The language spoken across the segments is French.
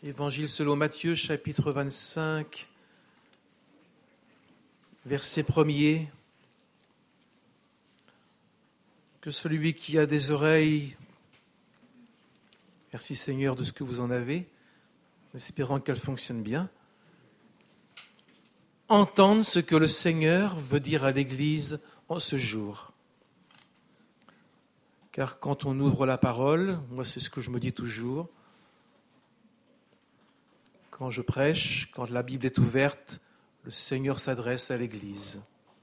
Évangile selon Matthieu, chapitre 25, verset 1er. Que celui qui a des oreilles, merci Seigneur de ce que vous en avez, en espérant qu'elles fonctionnent bien, entende ce que le Seigneur veut dire à l'Église en ce jour. Car quand on ouvre la parole, moi c'est ce que je me dis toujours, quand je prêche, quand la Bible est ouverte, le Seigneur s'adresse à l'Église.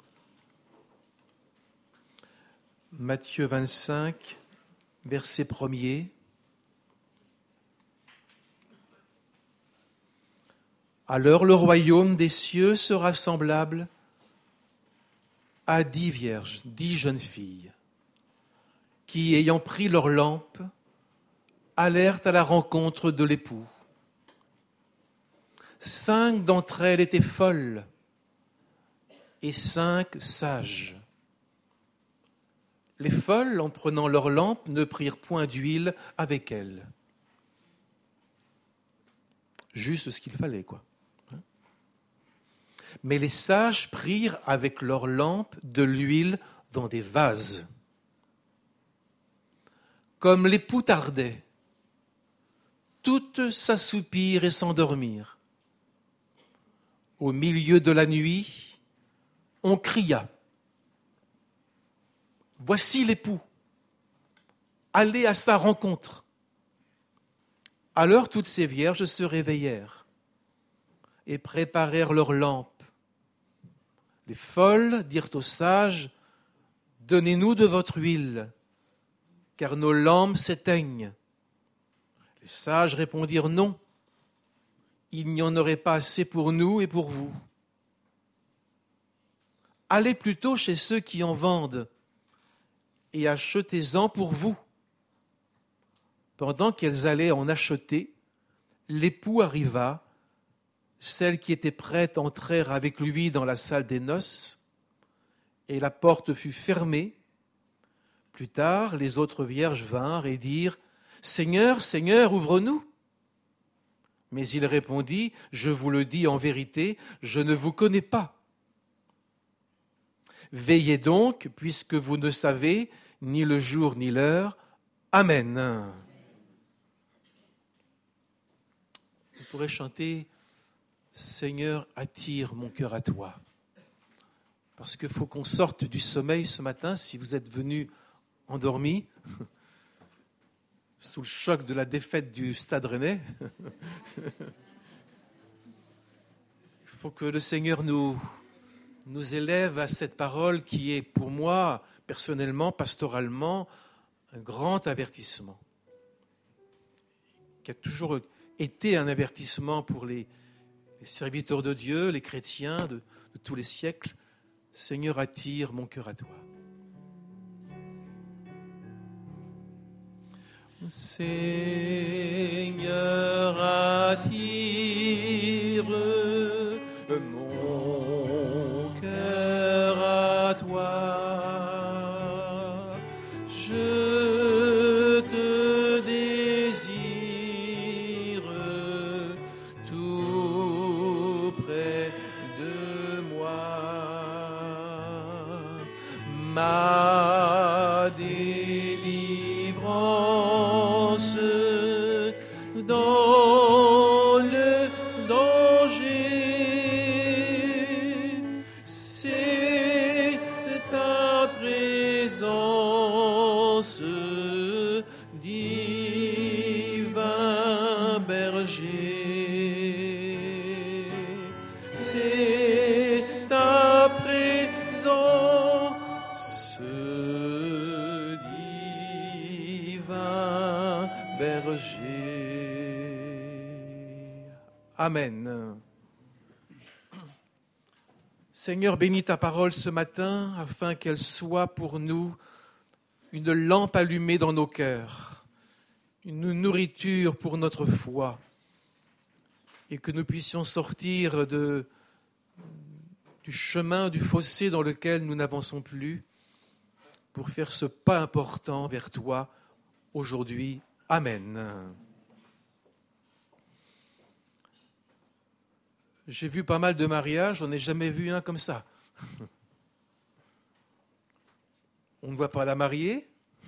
Matthieu 25, verset 1er. Alors le royaume des cieux sera semblable à 10 vierges, 10 jeunes filles, qui, ayant pris leur lampe, allèrent à la rencontre de l'époux. 5 d'entre elles étaient folles et 5 sages. Les folles, en prenant leur lampe, ne prirent point d'huile avec elles. Juste ce qu'il fallait, quoi. Mais les sages prirent avec leur lampe de l'huile dans des vases. Comme l'époux tardait, toutes s'assoupirent et s'endormirent. Au milieu de la nuit, on cria. Voici l'époux, allez à sa rencontre. Alors toutes ces vierges se réveillèrent et préparèrent leurs lampes. Les folles dirent aux sages, donnez-nous de votre huile, car nos lampes s'éteignent. Les sages répondirent non, il n'y en aurait pas assez pour nous et pour vous. Allez plutôt chez ceux qui en vendent et achetez-en pour vous. Pendant qu'elles allaient en acheter, l'époux arriva, celles qui étaient prêtes entrèrent avec lui dans la salle des noces, et la porte fut fermée. Plus tard, les autres vierges vinrent et dirent « Seigneur, Seigneur, ouvre-nous !» Mais il répondit « Je vous le dis en vérité, je ne vous connais pas. Veillez donc, puisque vous ne savez ni le jour ni l'heure. Amen. » Vous pourrez chanter « Seigneur, attire mon cœur à toi ». Parce qu'il faut qu'on sorte du sommeil ce matin, si vous êtes venus endormis, sous le choc de la défaite du Stade Rennais. Il faut que le Seigneur nous élève à cette parole qui est pour moi, personnellement, pastoralement, un grand avertissement. Qui a toujours été un avertissement pour les serviteurs de Dieu, les chrétiens de tous les siècles. Seigneur, attire mon cœur à toi. Seigneur, attire mon cœur à toi. Je te désire tout près de moi. Ma délivrance dans le danger, c'est ta présence, divin berger. C'est ta présence, divin berger. Amen. Seigneur, bénis ta parole ce matin afin qu'elle soit pour nous une lampe allumée dans nos cœurs, une nourriture pour notre foi, et que nous puissions sortir du chemin, du fossé dans lequel nous n'avançons plus, pour faire ce pas important vers toi aujourd'hui. Amen. J'ai vu pas mal de mariages, on n'a jamais vu un comme ça. On ne voit pas la mariée.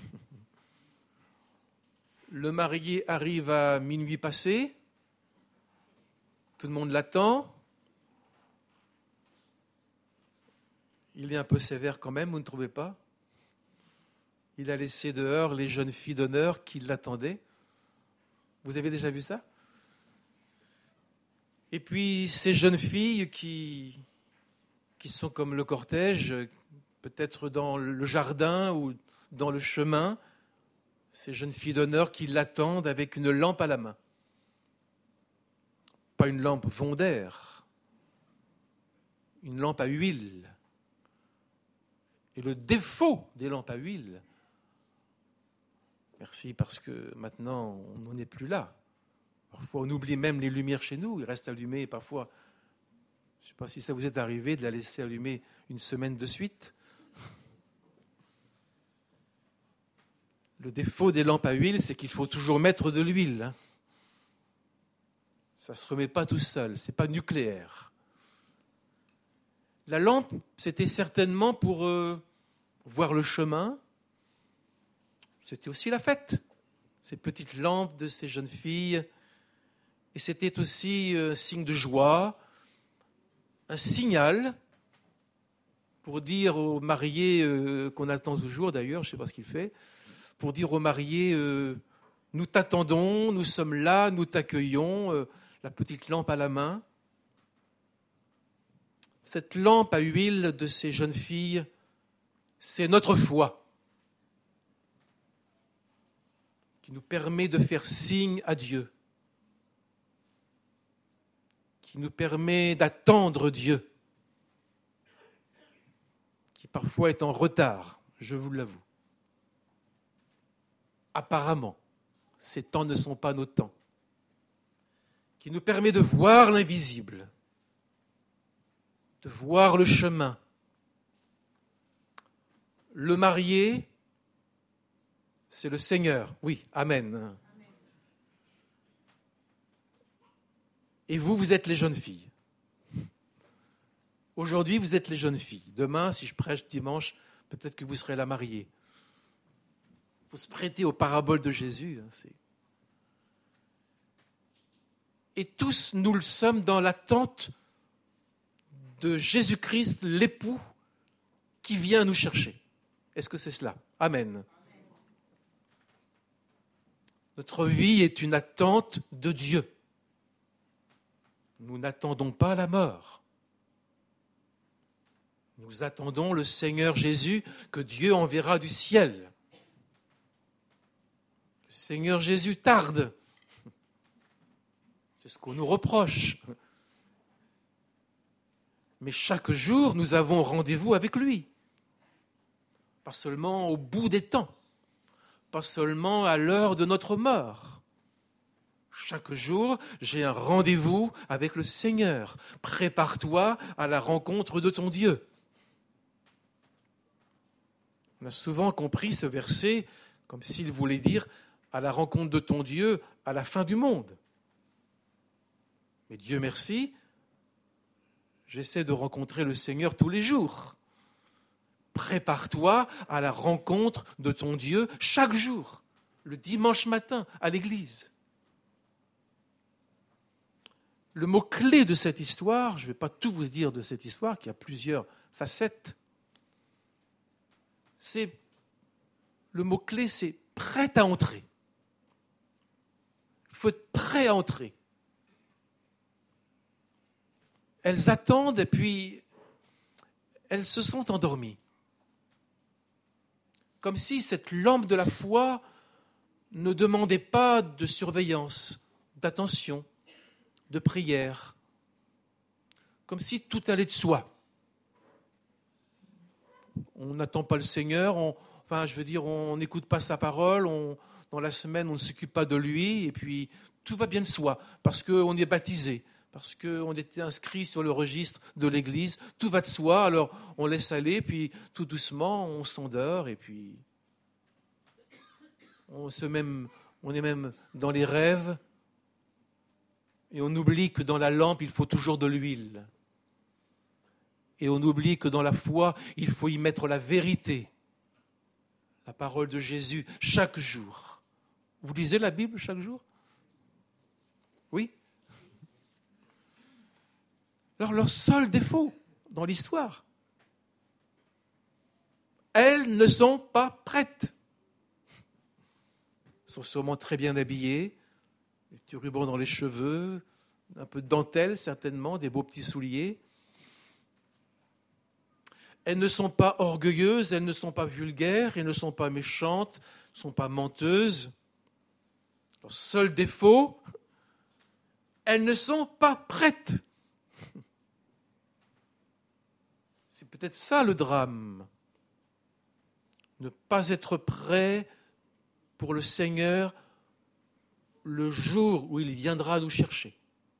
Le marié arrive à minuit passé. Tout le monde l'attend. Il est un peu sévère quand même, vous ne trouvez pas? Il a laissé dehors les jeunes filles d'honneur qui l'attendaient. Vous avez déjà vu ça? Et puis ces jeunes filles qui sont comme le cortège, peut-être dans le jardin ou dans le chemin, ces jeunes filles d'honneur qui l'attendent avec une lampe à la main. Pas une lampe vondaire, une lampe à huile. Et le défaut des lampes à huile, merci parce que maintenant on n'en est plus là. Parfois on oublie même les lumières chez nous, ils restent allumés parfois. Je ne sais pas si ça vous est arrivé de la laisser allumer une semaine de suite. Le défaut des lampes à huile, c'est qu'il faut toujours mettre de l'huile. Ça ne se remet pas tout seul, ce n'est pas nucléaire. La lampe, c'était certainement pour voir le chemin. C'était aussi la fête, ces petites lampes de ces jeunes filles. Et c'était aussi un signe de joie, un signal pour dire aux mariés, qu'on attend toujours d'ailleurs, je ne sais pas ce qu'il fait, pour dire aux mariés, nous t'attendons, nous sommes là, nous t'accueillons, la petite lampe à la main. Cette lampe à huile de ces jeunes filles, c'est notre foi qui nous permet de faire signe à Dieu, qui nous permet d'attendre Dieu, qui parfois est en retard, je vous l'avoue. Apparemment, ces temps ne sont pas nos temps, qui nous permet de voir l'invisible, de voir le chemin. Le marié, c'est le Seigneur. Oui, amen. Et vous, vous êtes les jeunes filles. Aujourd'hui, vous êtes les jeunes filles. Demain, si je prêche dimanche, peut-être que vous serez la mariée. Il faut se prêter aux paraboles de Jésus. Et tous, nous le sommes dans l'attente de Jésus-Christ, l'époux, qui vient nous chercher. Est-ce que c'est cela? Amen. Notre vie est une attente de Dieu. Nous n'attendons pas la mort. Nous attendons le Seigneur Jésus que Dieu enverra du ciel. Le Seigneur Jésus tarde. C'est ce qu'on nous reproche. Mais chaque jour, nous avons rendez-vous avec lui. Pas seulement au bout des temps, pas seulement à l'heure de notre mort. Chaque jour, j'ai un rendez-vous avec le Seigneur. Prépare-toi à la rencontre de ton Dieu. On a souvent compris ce verset comme s'il voulait dire à la rencontre de ton Dieu à la fin du monde. Mais Dieu merci, j'essaie de rencontrer le Seigneur tous les jours. Prépare-toi à la rencontre de ton Dieu chaque jour, le dimanche matin à l'église. Le mot-clé de cette histoire, je ne vais pas tout vous dire de cette histoire, qui a plusieurs facettes, le mot-clé, c'est prêt à entrer. Il faut être prêt à entrer. Elles attendent et puis elles se sont endormies. Comme si cette lampe de la foi ne demandait pas de surveillance, d'attention, de prière. Comme si tout allait de soi. On n'attend pas le Seigneur, on n'écoute pas sa parole, dans la semaine on ne s'occupe pas de lui, et puis tout va bien de soi, parce qu'on est baptisé, parce qu'on était inscrit sur le registre de l'Église, tout va de soi, alors on laisse aller, puis tout doucement on s'endort, et puis on est même dans les rêves, Et on oublie que dans la lampe, il faut toujours de l'huile. Et on oublie que dans la foi, il faut y mettre la vérité, la parole de Jésus, chaque jour. Vous lisez la Bible chaque jour? Oui. Alors leur seul défaut dans l'histoire, elles ne sont pas prêtes. Elles sont sûrement très bien habillées, des petits rubans dans les cheveux, un peu de dentelle certainement, des beaux petits souliers. Elles ne sont pas orgueilleuses, elles ne sont pas vulgaires, elles ne sont pas méchantes, ne sont pas menteuses. Leur seul défaut, elles ne sont pas prêtes. C'est peut-être ça le drame. Ne pas être prêt pour le Seigneur le jour où il viendra nous chercher.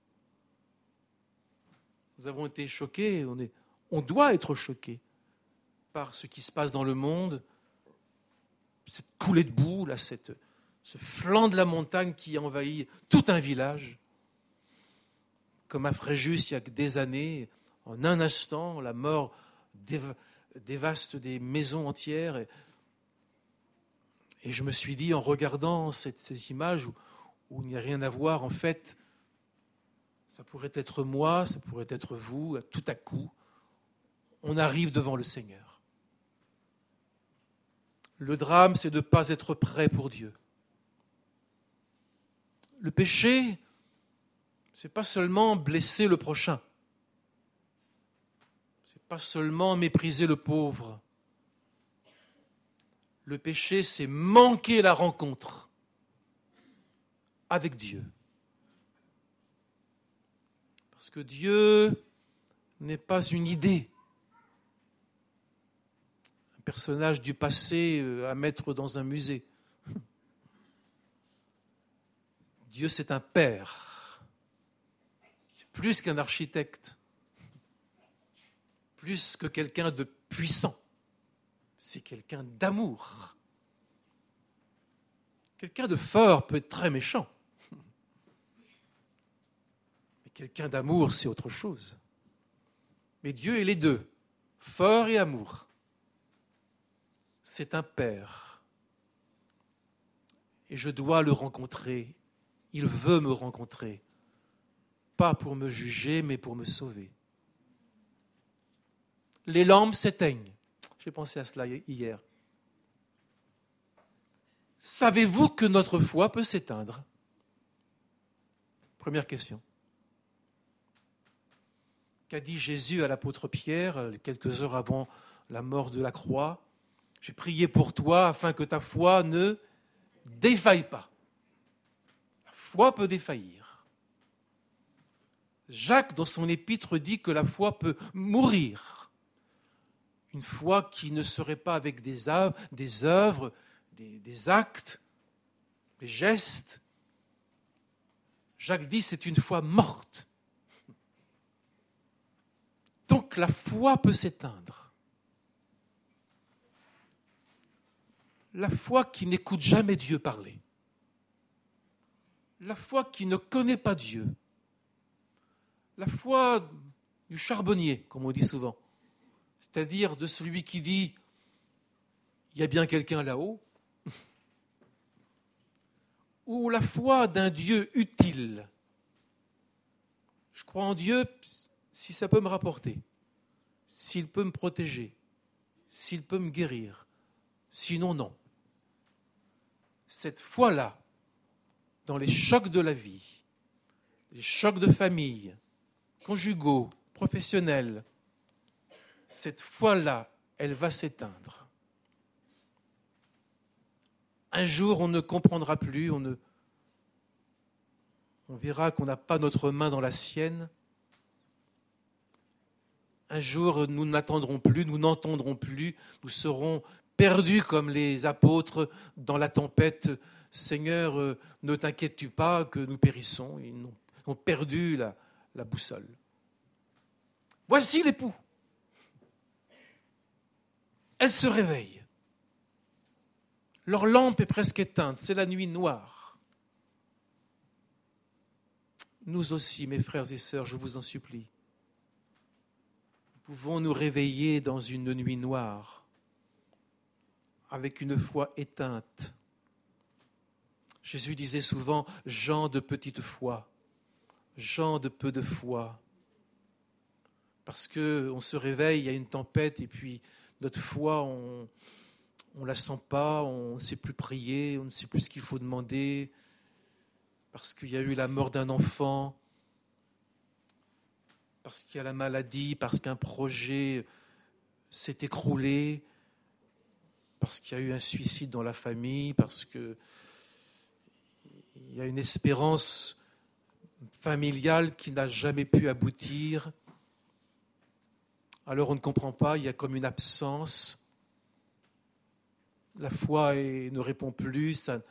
Nous avons été choqués, on doit être choqués par ce qui se passe dans le monde, cette coulée de boue, là, ce flanc de la montagne qui envahit tout un village. Comme à Fréjus, il y a des années, en un instant, la mort dévaste des maisons entières. Et je me suis dit, en regardant ces images où il n'y a rien à voir, en fait, ça pourrait être moi, ça pourrait être vous, tout à coup, on arrive devant le Seigneur. Le drame, c'est de ne pas être prêt pour Dieu. Le péché, ce n'est pas seulement blesser le prochain. Ce n'est pas seulement mépriser le pauvre. Le péché, c'est manquer la rencontre avec Dieu. Parce que Dieu n'est pas une idée, un personnage du passé à mettre dans un musée. Dieu, c'est un père. C'est plus qu'un architecte, plus que quelqu'un de puissant. C'est quelqu'un d'amour. Quelqu'un de fort peut être très méchant. Mais quelqu'un d'amour, c'est autre chose. Mais Dieu est les deux, fort et amour. C'est un père. Et je dois le rencontrer. Il veut me rencontrer. Pas pour me juger, mais pour me sauver. Les lampes s'éteignent. J'ai pensé à cela hier. Savez-vous que notre foi peut s'éteindre? Première question. Qu'a dit Jésus à l'apôtre Pierre quelques heures avant la mort de la croix? J'ai prié pour toi afin que ta foi ne défaille pas. La foi peut défaillir. Jacques, dans son épître, dit que la foi peut mourir. Une foi qui ne serait pas avec des œuvres, des actes, des gestes. Jacques dit c'est une foi morte. Donc la foi peut s'éteindre. La foi qui n'écoute jamais Dieu parler. La foi qui ne connaît pas Dieu. La foi du charbonnier, comme on dit souvent. C'est-à-dire de celui qui dit il y a bien quelqu'un là-haut. Ou la foi d'un Dieu utile. Je crois en Dieu si ça peut me rapporter, s'il peut me protéger, s'il peut me guérir. Sinon, non. Cette foi-là, dans les chocs de la vie, les chocs de famille, conjugaux, professionnels, cette foi-là, elle va s'éteindre. Un jour, on ne comprendra plus, on verra qu'on n'a pas notre main dans la sienne. Un jour, nous n'attendrons plus, nous n'entendront plus, nous serons perdus comme les apôtres dans la tempête. Seigneur, ne t'inquiètes-tu pas que nous périssons. Ils ont perdu la boussole. Voici l'époux. Elle se réveille. Leur lampe est presque éteinte, c'est la nuit noire. nous aussi, mes frères et sœurs, je vous en supplie, nous pouvons nous réveiller dans une nuit noire, avec une foi éteinte. Jésus disait souvent, gens de petite foi, gens de peu de foi. Parce qu'on se réveille, il y a une tempête, et puis notre foi, on ne la sent pas, on ne sait plus prier, on ne sait plus ce qu'il faut demander, parce qu'il y a eu la mort d'un enfant, parce qu'il y a la maladie, parce qu'un projet s'est écroulé, parce qu'il y a eu un suicide dans la famille, parce qu'il y a une espérance familiale qui n'a jamais pu aboutir. Alors on ne comprend pas, il y a comme une absence. La foi ne répond plus,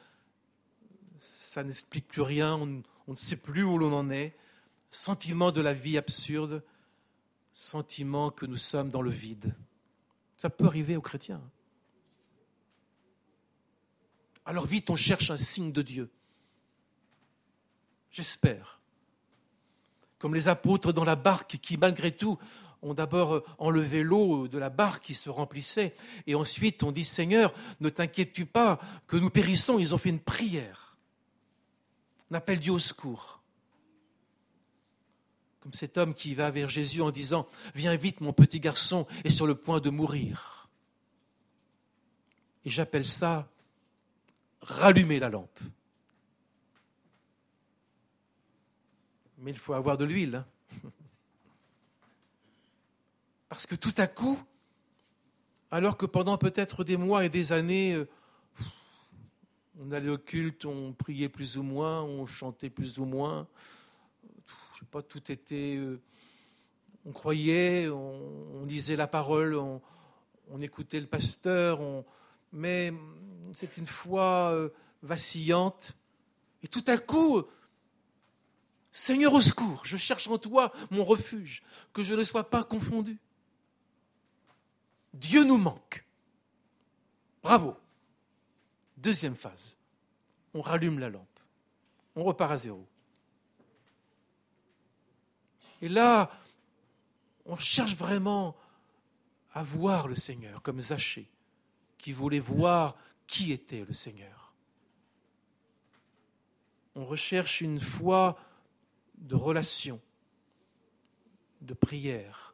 ça n'explique plus rien, on ne sait plus où l'on en est. Sentiment de la vie absurde, sentiment que nous sommes dans le vide. Ça peut arriver aux chrétiens. Alors vite, on cherche un signe de Dieu. J'espère. Comme les apôtres dans la barque qui, malgré tout, ont d'abord enlevé l'eau de la barque qui se remplissait. Et ensuite, on dit, Seigneur, ne t'inquiètes-tu pas que nous périssons. Ils ont fait une prière. On appelle Dieu au secours. Comme cet homme qui va vers Jésus en disant, viens vite, mon petit garçon est sur le point de mourir. Et j'appelle ça rallumer la lampe. Mais il faut avoir de l'huile. Hein. Parce que tout à coup, alors que pendant peut-être des mois et des années, on allait au culte, on priait plus ou moins, on chantait plus ou moins, je sais pas, tout était... on croyait, on lisait la parole, on écoutait le pasteur, mais c'est une foi vacillante. Et tout à coup, Seigneur au secours, je cherche en toi mon refuge, que je ne sois pas confondu. Dieu nous manque. Bravo. Deuxième phase. On rallume la lampe. On repart à zéro. Et là, on cherche vraiment à voir le Seigneur, comme Zachée, qui voulait voir qui était le Seigneur. On recherche une foi de relation, de prière.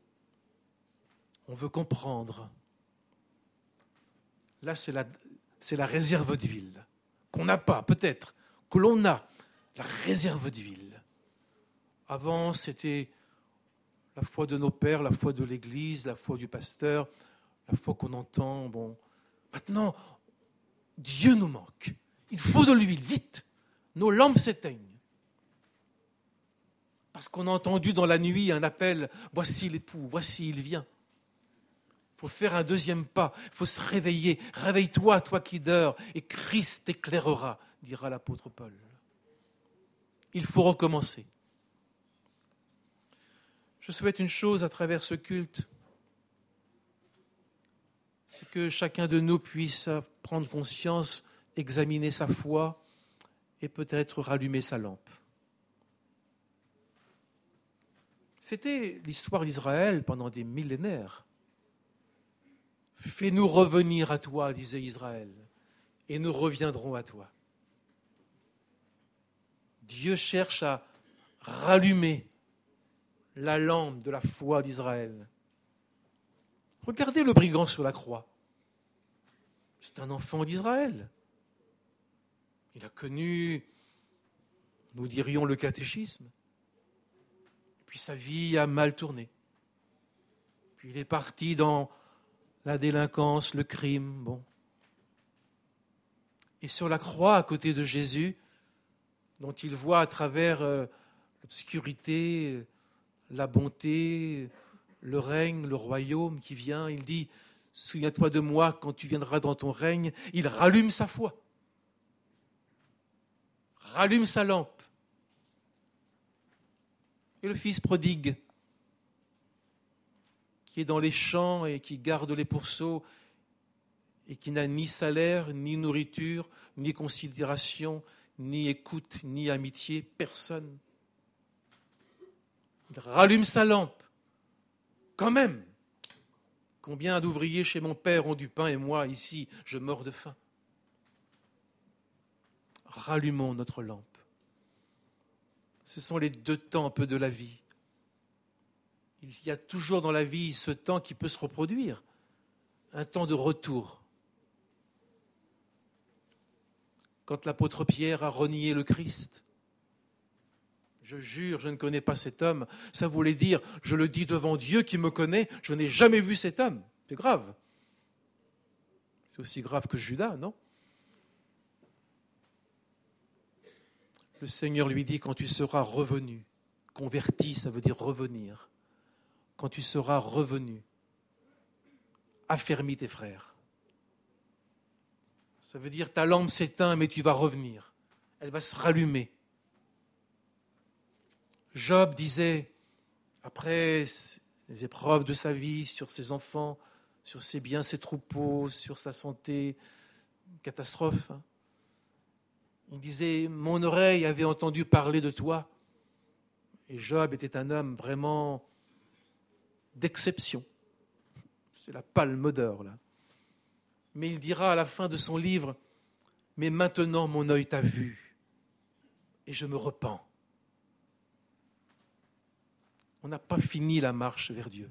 On veut comprendre. Là, c'est la réserve d'huile, qu'on n'a pas, peut-être, que l'on a, la réserve d'huile. Avant, c'était la foi de nos pères, la foi de l'Église, la foi du pasteur, la foi qu'on entend. Bon. Maintenant, Dieu nous manque. Il faut de l'huile, vite. Nos lampes s'éteignent. Parce qu'on a entendu dans la nuit un appel, voici l'époux, voici il vient. Il faut faire un deuxième pas, il faut se réveiller. Réveille-toi, toi qui dors, et Christ t'éclairera, dira l'apôtre Paul. Il faut recommencer. Je souhaite une chose à travers ce culte, c'est que chacun de nous puisse prendre conscience, examiner sa foi et peut-être rallumer sa lampe. C'était l'histoire d'Israël pendant des millénaires. Fais-nous revenir à toi, disait Israël, et nous reviendrons à toi. Dieu cherche à rallumer la lampe de la foi d'Israël. Regardez le brigand sur la croix. C'est un enfant d'Israël. Il a connu, nous dirions, le catéchisme. Puis sa vie a mal tourné. Puis il est parti dans la délinquance, le crime. Bon. Et sur la croix, à côté de Jésus, dont il voit à travers l'obscurité, la bonté, le règne, le royaume qui vient, il dit, souviens-toi de moi quand tu viendras dans ton règne. Il rallume sa foi, rallume sa lampe. Et le fils prodigue, qui est dans les champs et qui garde les pourceaux et qui n'a ni salaire, ni nourriture, ni considération, ni écoute, ni amitié, personne. Il rallume sa lampe. Quand même, combien d'ouvriers chez mon père ont du pain et moi, ici, je meurs de faim. Rallumons notre lampe. Ce sont les deux temps un peu de la vie. Il y a toujours dans la vie ce temps qui peut se reproduire, un temps de retour. Quand l'apôtre Pierre a renié le Christ, je jure, je ne connais pas cet homme, ça voulait dire, je le dis devant Dieu qui me connaît, je n'ai jamais vu cet homme. C'est grave. C'est aussi grave que Judas, non ? Le Seigneur lui dit, quand tu seras revenu, converti, ça veut dire revenir. Quand tu seras revenu, affermis tes frères. Ça veut dire ta lampe s'éteint, mais tu vas revenir. Elle va se rallumer. Job disait, après les épreuves de sa vie, sur ses enfants, sur ses biens, ses troupeaux, sur sa santé, catastrophe. Il disait, mon oreille avait entendu parler de toi. Et Job était un homme vraiment d'exception. C'est la palme d'or, là. Mais il dira à la fin de son livre, mais maintenant mon œil t'a vu et je me repens. On n'a pas fini la marche vers Dieu.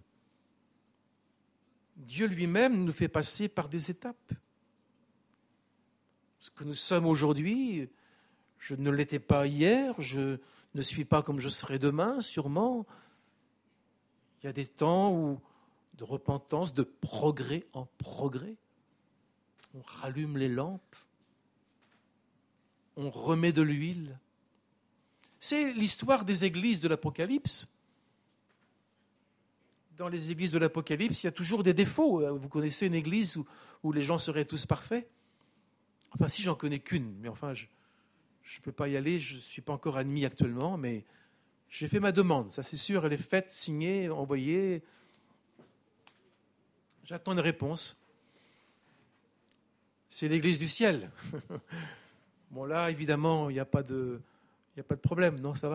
Dieu lui-même nous fait passer par des étapes. Ce que nous sommes aujourd'hui, je ne l'étais pas hier, je ne suis pas comme je serai demain, sûrement. Il y a des temps de repentance, de progrès en progrès. On rallume les lampes, on remet de l'huile. C'est l'histoire des églises de l'Apocalypse. Dans les églises de l'Apocalypse, il y a toujours des défauts. Vous connaissez une église où les gens seraient tous parfaits ? Enfin, si, j'en connais qu'une, mais enfin, je ne peux pas y aller, je ne suis pas encore admis actuellement, mais j'ai fait ma demande, ça c'est sûr, elle est faite, signée, envoyée. J'attends une réponse. C'est l'église du ciel. Bon, là, évidemment, il n'y a pas de problème, non, ça va ?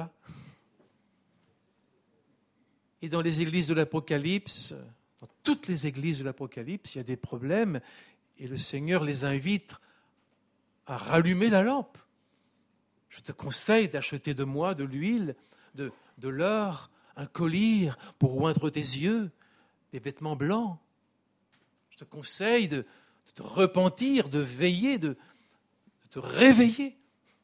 Et dans les églises de l'Apocalypse, dans toutes les églises de l'Apocalypse, il y a des problèmes, et le Seigneur les invite à rallumer la lampe. Je te conseille d'acheter de moi de l'huile, de l'or, un collier pour oindre tes yeux, des vêtements blancs. Je te conseille de te repentir, de veiller, de te réveiller.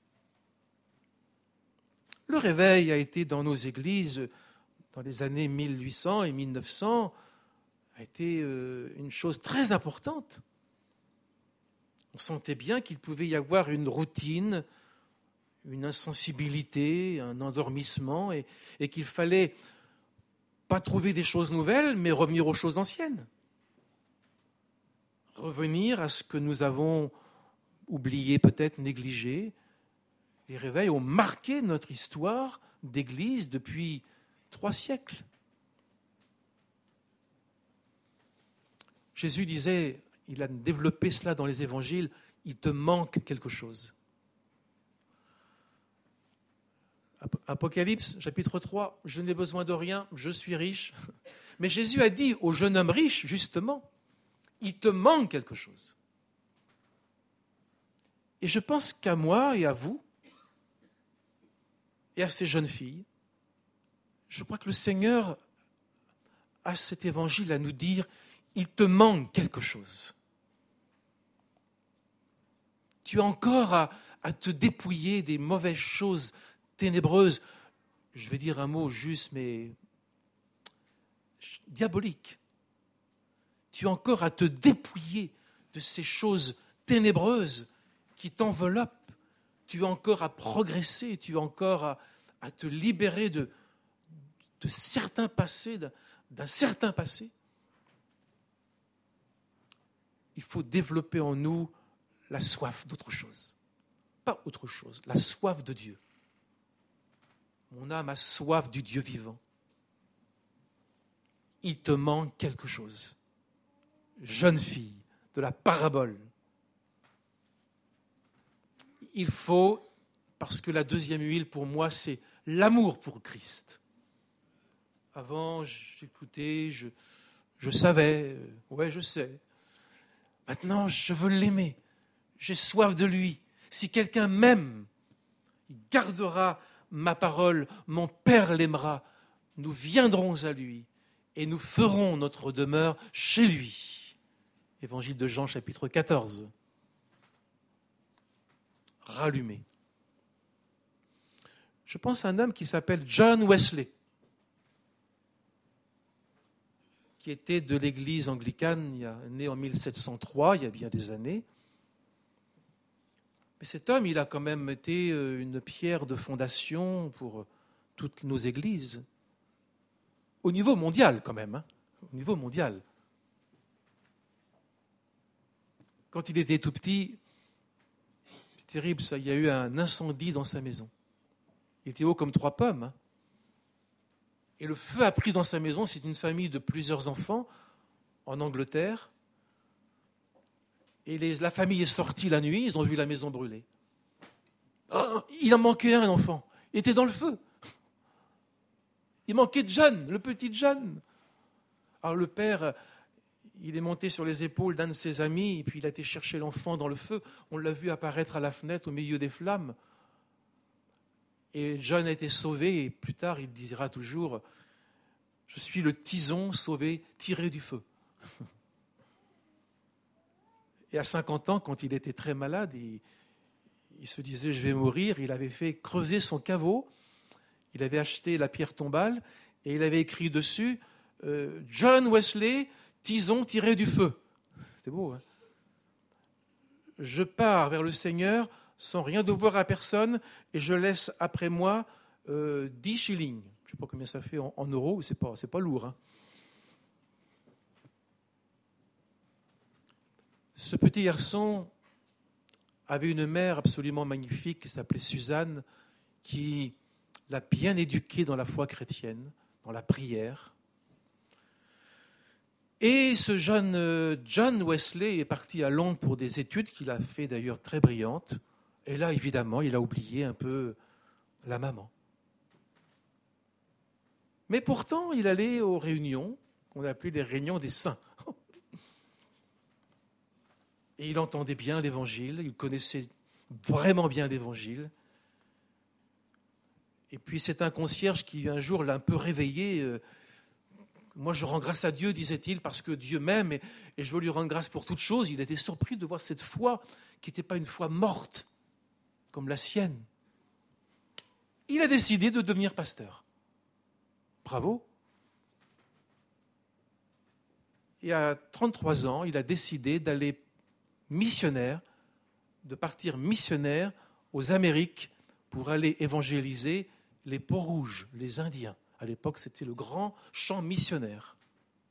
Le réveil a été dans nos églises, dans les années 1800 et 1900, a été une chose très importante. On sentait bien qu'il pouvait y avoir une routine, une insensibilité, un endormissement, et qu'il fallait pas trouver des choses nouvelles, mais revenir aux choses anciennes. Revenir à ce que nous avons oublié, peut-être négligé. Les réveils ont marqué notre histoire d'Église depuis 3 siècles. Jésus disait, il a développé cela dans les évangiles, il te manque quelque chose. Apocalypse, chapitre 3, je n'ai besoin de rien, je suis riche. Mais Jésus a dit au jeune homme riche, justement, il te manque quelque chose. Et je pense qu'à moi et à vous, et à ces jeunes filles, je crois que le Seigneur a cet évangile à nous dire, il te manque quelque chose. Tu as encore à te dépouiller des mauvaises choses ténébreuses. Je vais dire un mot juste, mais diabolique. Tu as encore à te dépouiller de ces choses ténébreuses qui t'enveloppent. Tu as encore à progresser, tu as encore à te libérer de certains passés, d'un certain passé. Il faut développer en nous la soif d'autre chose. Pas autre chose, la soif de Dieu. Mon âme a soif du Dieu vivant. Il te manque quelque chose. Jeune fille de la parabole. Il faut, parce que la deuxième huile pour moi, c'est l'amour pour Christ. Avant, j'écoutais, je savais, ouais, je sais. Maintenant, je veux l'aimer. J'ai soif de lui. Si quelqu'un m'aime, il gardera ma parole, mon Père l'aimera. Nous viendrons à lui et nous ferons notre demeure chez lui. Évangile de Jean, chapitre 14. Rallumé. Je pense à un homme qui s'appelle John Wesley, qui était de l'église anglicane, né en 1703, il y a bien des années. Mais cet homme, il a quand même été une pierre de fondation pour toutes nos églises. Au niveau mondial, quand même. Au niveau mondial. Quand il était tout petit, c'est terrible ça, il y a eu un incendie dans sa maison. Il était haut comme 3 pommes. Et le feu a pris dans sa maison. C'est une famille de plusieurs enfants en Angleterre. Et la famille est sortie la nuit, ils ont vu la maison brûler. Oh, il en manquait un enfant. Il était dans le feu. Il manquait John, le petit John. Alors le père, il est monté sur les épaules d'un de ses amis, et puis il a été chercher l'enfant dans le feu. On l'a vu apparaître à la fenêtre au milieu des flammes. Et John a été sauvé, et plus tard il dira toujours « Je suis le tison sauvé, tiré du feu ». Et à 50 ans, quand il était très malade, il se disait « je vais mourir ». Il avait fait creuser son caveau, il avait acheté la pierre tombale et il avait écrit dessus « John Wesley, tison tiré du feu ». C'était beau, hein ? Je pars vers le Seigneur sans rien devoir à personne et je laisse après moi 10 shillings. Je ne sais pas combien ça fait en euros, c'est pas lourd, hein. Ce petit garçon avait une mère absolument magnifique qui s'appelait Suzanne, qui l'a bien éduqué dans la foi chrétienne, dans la prière. Et ce jeune John Wesley est parti à Londres pour des études qu'il a fait d'ailleurs très brillantes. Et là, évidemment, il a oublié un peu la maman. Mais pourtant, il allait aux réunions, qu'on appelait les réunions des saints. Et il entendait bien l'Évangile, il connaissait vraiment bien l'Évangile. Et puis c'est un concierge qui un jour l'a un peu réveillé. Moi je rends grâce à Dieu, disait-il, parce que Dieu m'aime et je veux lui rendre grâce pour toutes choses. Il était surpris de voir cette foi qui n'était pas une foi morte, comme la sienne. Il a décidé de devenir pasteur. Bravo. Et à 33 ans, il a décidé d'aller missionnaire, de partir missionnaire aux Amériques pour aller évangéliser les Peaux-Rouges, les Indiens. À l'époque, c'était le grand champ missionnaire.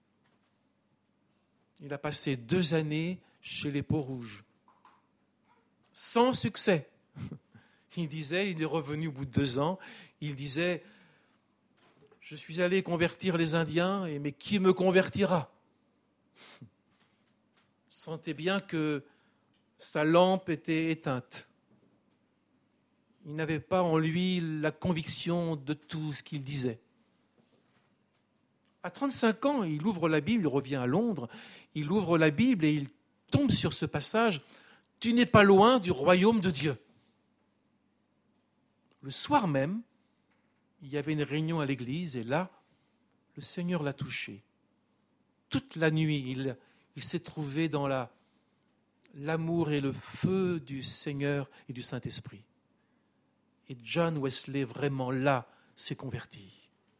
Il a passé 2 années chez les Peaux-Rouges, sans succès. Il est revenu au bout de 2 ans, il disait « Je suis allé convertir les Indiens, mais qui me convertira ?» Sentait bien que sa lampe était éteinte. Il n'avait pas en lui la conviction de tout ce qu'il disait. À 35 ans, il ouvre la Bible, il revient à Londres, il ouvre la Bible et il tombe sur ce passage « Tu n'es pas loin du royaume de Dieu ». Le soir même, il y avait une réunion à l'église et là, le Seigneur l'a touché. Toute la nuit, il s'est trouvé dans l'amour et le feu du Seigneur et du Saint-Esprit. Et John Wesley, vraiment là, s'est converti.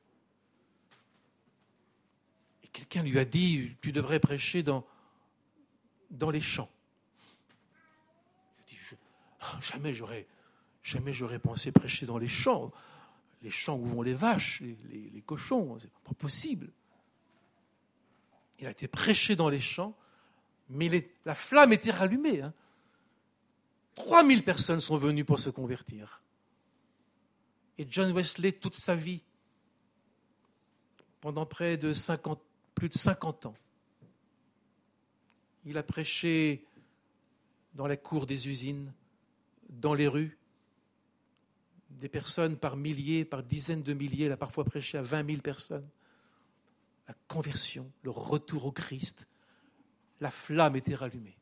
Et quelqu'un lui a dit, tu devrais prêcher dans les champs. Il a dit, jamais j'aurais pensé prêcher dans les champs où vont les vaches, les cochons, c'est pas possible. Il a été prêché dans les champs, mais la flamme était rallumée. 3000 personnes sont venues pour se convertir. Et John Wesley, toute sa vie, pendant plus de 50 ans, il a prêché dans la cour des usines, dans les rues, des personnes par milliers, par dizaines de milliers, il a parfois prêché à 20 000 personnes. la conversion, le retour au Christ, la flamme était rallumée.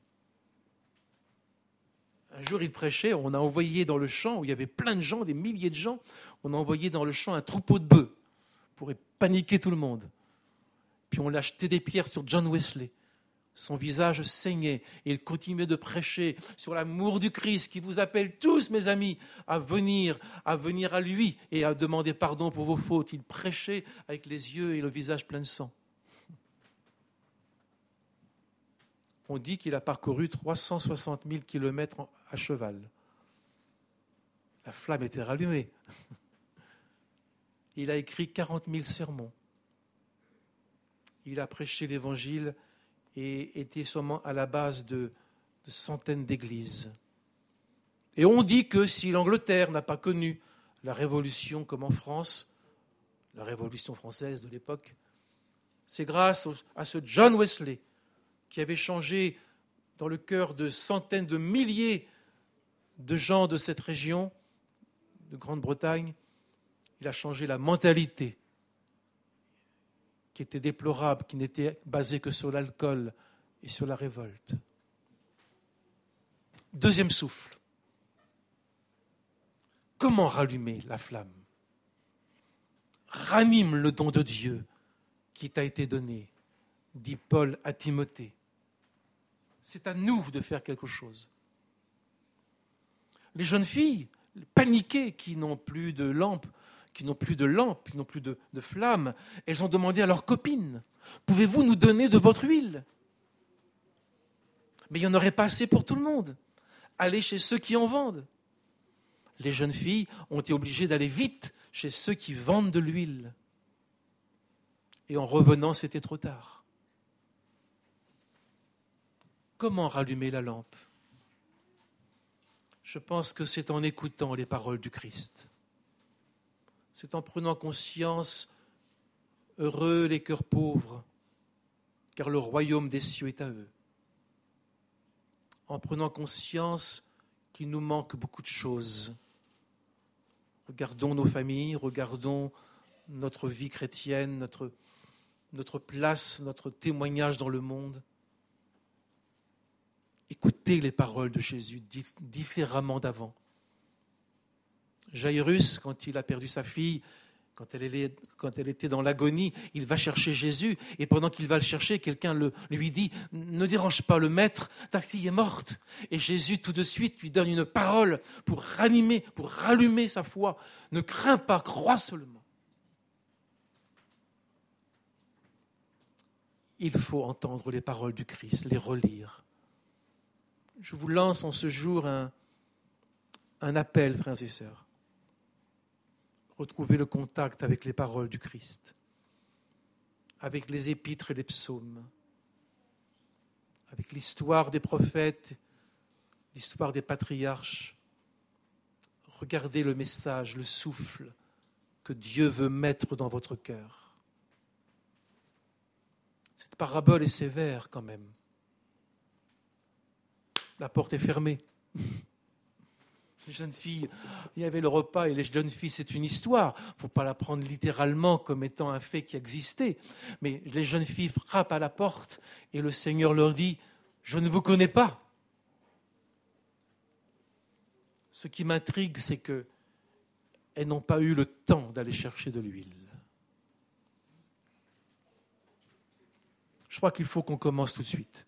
Un jour, il prêchait, on a envoyé dans le champ, où il y avait plein de gens, des milliers de gens, on a envoyé dans le champ un troupeau de bœufs pour paniquer tout le monde. Puis on l'a jeté des pierres sur John Wesley. Son visage saignait et il continuait de prêcher sur l'amour du Christ qui vous appelle tous, mes amis, à venir à lui et à demander pardon pour vos fautes. Il prêchait avec les yeux et le visage plein de sang. On dit qu'il a parcouru 360 000 kilomètres à cheval. La flamme était rallumée. Il a écrit 40 000 sermons. Il a prêché l'Évangile et était sûrement à la base de centaines d'églises. Et on dit que si l'Angleterre n'a pas connu la Révolution comme en France, la Révolution française de l'époque, c'est grâce à ce John Wesley qui avait changé dans le cœur de centaines de milliers de gens de cette région, de Grande-Bretagne. Il a changé la mentalité qui était déplorable, qui n'était basée que sur l'alcool et sur la révolte. Deuxième souffle. Comment rallumer la flamme ? Ranime le don de Dieu qui t'a été donné, dit Paul à Timothée. C'est à nous de faire quelque chose. Les jeunes filles paniquées qui n'ont plus de lampe, qui n'ont plus de flammes, elles ont demandé à leurs copines, « Pouvez-vous nous donner de votre huile ?» Mais il n'y en aurait pas assez pour tout le monde. Allez chez ceux qui en vendent. Les jeunes filles ont été obligées d'aller vite chez ceux qui vendent de l'huile. Et en revenant, c'était trop tard. Comment rallumer la lampe ? Je pense que c'est en écoutant les paroles du Christ. C'est en prenant conscience, heureux les cœurs pauvres, car le royaume des cieux est à eux. En prenant conscience qu'il nous manque beaucoup de choses. Regardons nos familles, regardons notre vie chrétienne, notre place, notre témoignage dans le monde. Écoutez les paroles de Jésus différemment d'avant. Jairus, quand il a perdu sa fille, quand elle était dans l'agonie, il va chercher Jésus. Et pendant qu'il va le chercher, quelqu'un lui dit « Ne dérange pas le maître, ta fille est morte. » Et Jésus, tout de suite, lui donne une parole pour rallumer sa foi. « Ne crains pas, crois seulement. » Il faut entendre les paroles du Christ, les relire. Je vous lance en ce jour un appel, frères et sœurs. Retrouvez le contact avec les paroles du Christ, avec les épîtres et les psaumes, avec l'histoire des prophètes, l'histoire des patriarches. Regardez le message, le souffle que Dieu veut mettre dans votre cœur. Cette parabole est sévère quand même. La porte est fermée. Les jeunes filles, il y avait le repas et les jeunes filles, c'est une histoire. Il ne faut pas la prendre littéralement comme étant un fait qui existait. Mais les jeunes filles frappent à la porte et le Seigneur leur dit « Je ne vous connais pas ». Ce qui m'intrigue, c'est qu'elles n'ont pas eu le temps d'aller chercher de l'huile. Je crois qu'il faut qu'on commence tout de suite.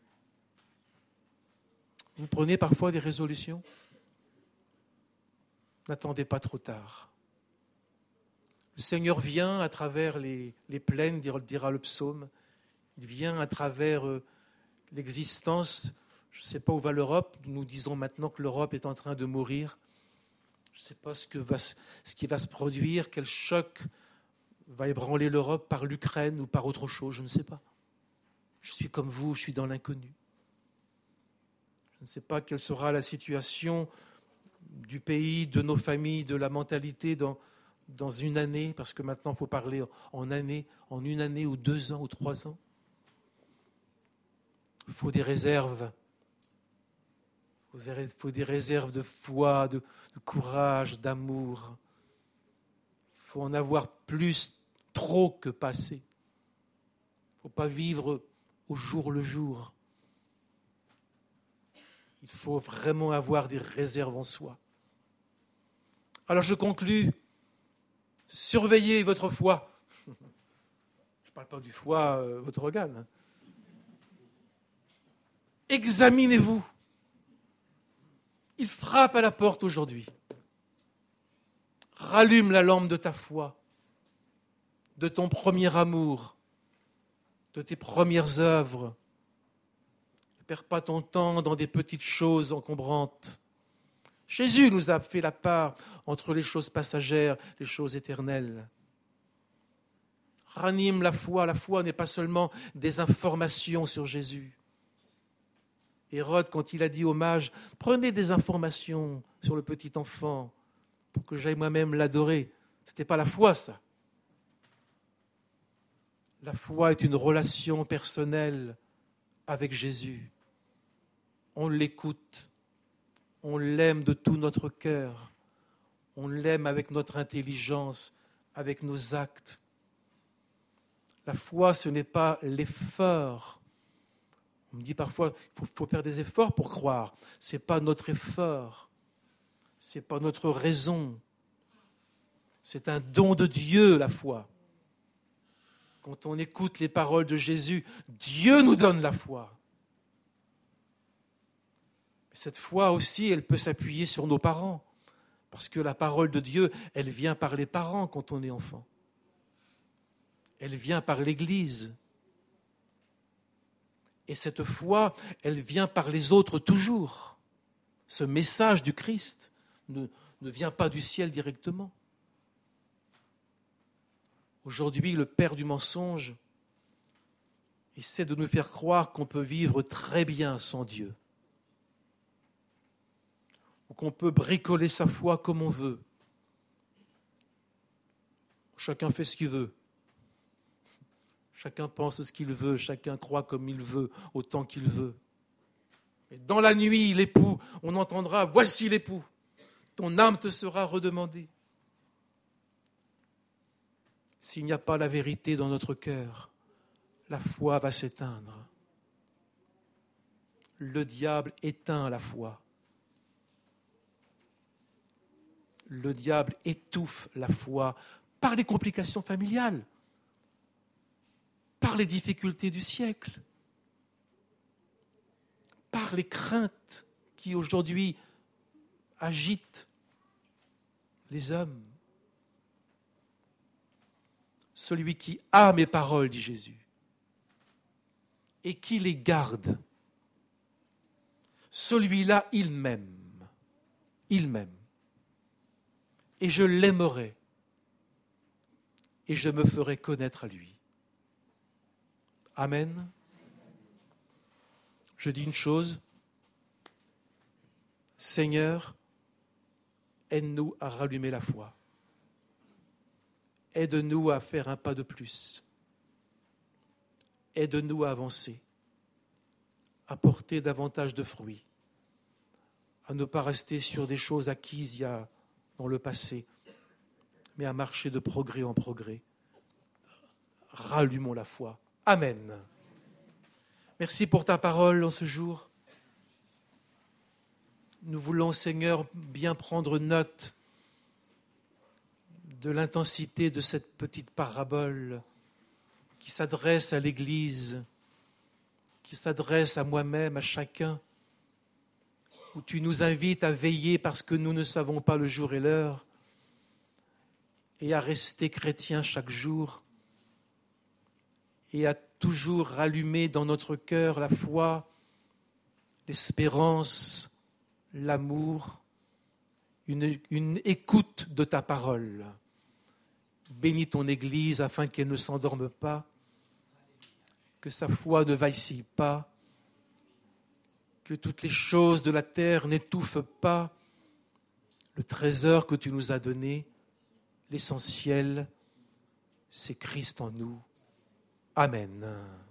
Vous prenez parfois des résolutions ? N'attendez pas trop tard. Le Seigneur vient à travers les plaines, dira le psaume. Il vient à travers l'existence. Je ne sais pas où va l'Europe. Nous disons maintenant que l'Europe est en train de mourir. Je ne sais pas ce qui va se produire, quel choc va ébranler l'Europe par l'Ukraine ou par autre chose, je ne sais pas. Je suis comme vous, je suis dans l'inconnu. Je ne sais pas quelle sera la situation du pays, de nos familles, de la mentalité dans une année, parce que maintenant il faut parler en une année ou 2 ans ou 3 ans. Il faut des réserves. Il faut des réserves de foi, de courage, d'amour. Il faut en avoir plus trop que pas assez. ne faut pas vivre au jour le jour. Il faut vraiment avoir des réserves en soi. Alors je conclus, surveillez votre foi. Je ne parle pas du foie, votre organe. Examinez-vous. Il frappe à la porte aujourd'hui. Rallume la lampe de ta foi, de ton premier amour, de tes premières œuvres. Ne perds pas ton temps dans des petites choses encombrantes. Jésus nous a fait la part entre les choses passagères et les choses éternelles. Ranime la foi. La foi n'est pas seulement des informations sur Jésus. Hérode, quand il a dit aux mages, prenez des informations sur le petit enfant pour que j'aille moi-même l'adorer. Ce n'était pas la foi, ça. La foi est une relation personnelle avec Jésus. On l'écoute, on l'aime de tout notre cœur, on l'aime avec notre intelligence, avec nos actes. La foi, ce n'est pas l'effort. On me dit parfois qu'il faut faire des efforts pour croire. Ce n'est pas notre effort, ce n'est pas notre raison. C'est un don de Dieu, la foi. Quand on écoute les paroles de Jésus, Dieu nous donne la foi. Cette foi aussi, elle peut s'appuyer sur nos parents, parce que la parole de Dieu, elle vient par les parents quand on est enfant. Elle vient par l'Église. Et cette foi, elle vient par les autres toujours. Ce message du Christ ne vient pas du ciel directement. Aujourd'hui, le père du mensonge essaie de nous faire croire qu'on peut vivre très bien sans Dieu, ou qu'on peut bricoler sa foi comme on veut. Chacun fait ce qu'il veut. Chacun pense ce qu'il veut, chacun croit comme il veut, autant qu'il veut. Et dans la nuit, l'époux, on entendra « Voici l'époux, ton âme te sera redemandée ». S'il n'y a pas la vérité dans notre cœur, la foi va s'éteindre. Le diable éteint la foi. Le diable étouffe la foi par les complications familiales, par les difficultés du siècle, par les craintes qui aujourd'hui agitent les hommes. Celui qui a mes paroles, dit Jésus, et qui les garde, celui-là, il m'aime. Il m'aime. Et je l'aimerai. Et je me ferai connaître à lui. Amen. Je dis une chose. Seigneur, aide-nous à rallumer la foi. Aide-nous à faire un pas de plus. Aide-nous à avancer, à porter davantage de fruits, à ne pas rester sur des choses acquises il y a dans le passé, mais à marcher de progrès en progrès. Rallumons la foi. Amen. Merci pour ta parole en ce jour. Nous voulons, Seigneur, bien prendre note de l'intensité de cette petite parabole qui s'adresse à l'Église, qui s'adresse à moi-même, à chacun, où tu nous invites à veiller parce que nous ne savons pas le jour et l'heure, et à rester chrétiens chaque jour, et à toujours rallumer dans notre cœur la foi, l'espérance, l'amour, une écoute de ta parole. Bénis ton Église afin qu'elle ne s'endorme pas, que sa foi ne vacille pas, que toutes les choses de la terre n'étouffent pas le trésor que tu nous as donné. L'essentiel, c'est Christ en nous. Amen.